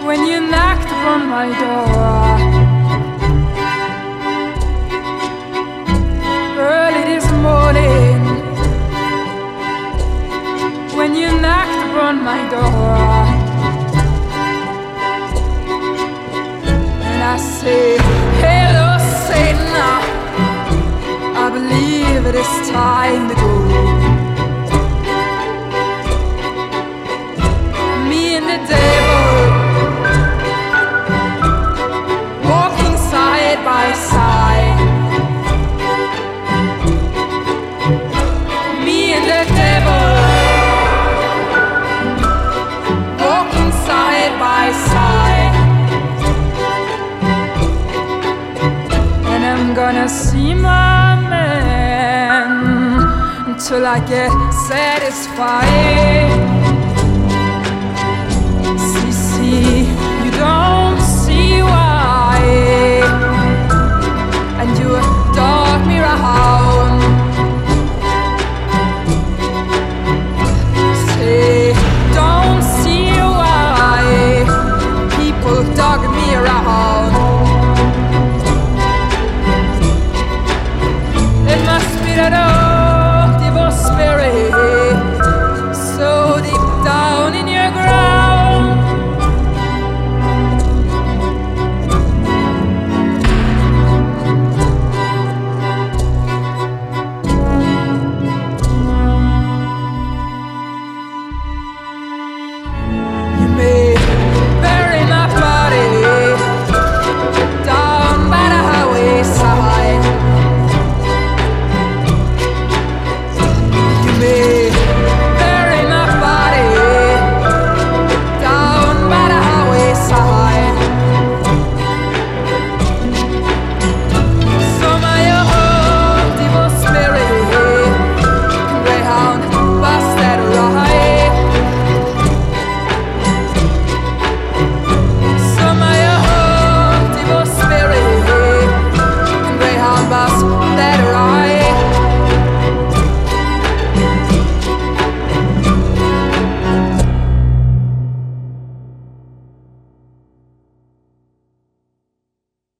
when you knocked upon my door. Early this morning, when you knocked upon my door, and I say, hello Satan, I believe it is time to go. Me and the devil walking side by side. Me and the devil walking side by side. And I'm gonna see my man until I get satisfied.